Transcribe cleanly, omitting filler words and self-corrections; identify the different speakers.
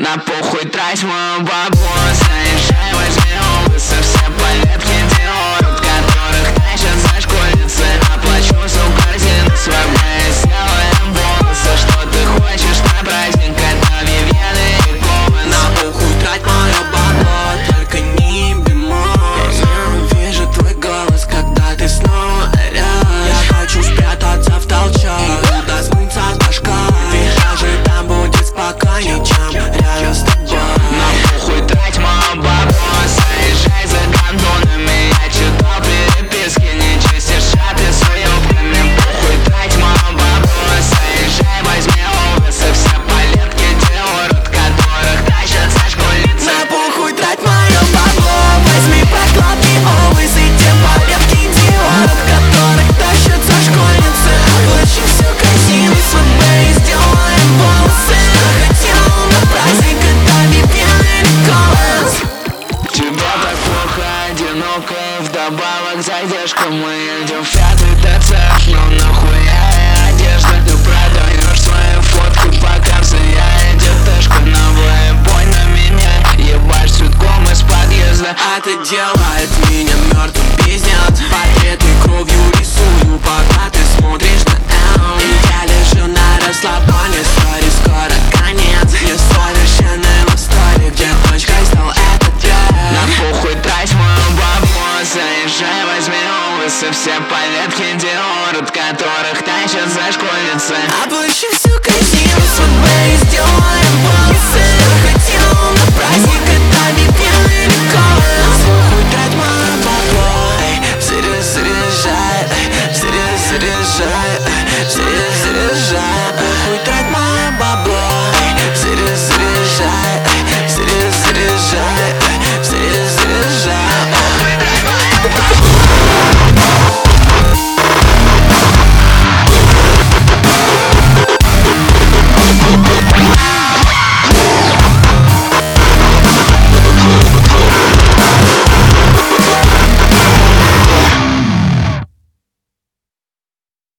Speaker 1: На похуй трать мою бабло. Заезжай, возьми улыбцы, все полепки делают, которых тащат за школьницы. Оплачу всю корзину свободной, сделаем волосы. Что ты хочешь на праздник, это Вивьены и Ковен.
Speaker 2: На похуй трать мое бабло, только не бемоль. Я вижу твой голос, когда ты снова орешь. Я хочу спрятаться в толчок, куда смыться с башка. Ведь даже там будет спокойнее, чем рядом с тобой.
Speaker 1: На похуй трать мое бабло. Заезжай за гандонами, я читал переписки. Не чистишь шаты с уёбками. Похуй трать мое бабло. Заезжай, возьми улыбцы, все полетки делают, которых тащат за школьницы.
Speaker 2: На похуй трать мое бабло. Возьми прокладки, овысы, те полетки делают, которых тащат за школьницы. Оплачу всю корзину свободной, сделаем волосы. Хотел на праздник, это Вивьены и Ковен.
Speaker 1: Тебе так плохо, одиноко, вдобавок задержка. Мы едем в 5-й ТЦ, но нахуя одежда? Ты продаешь свои фотки по карте, я ДТшка. На плейбой на меня ебашь цветком из подъезда.
Speaker 2: А ты делаешь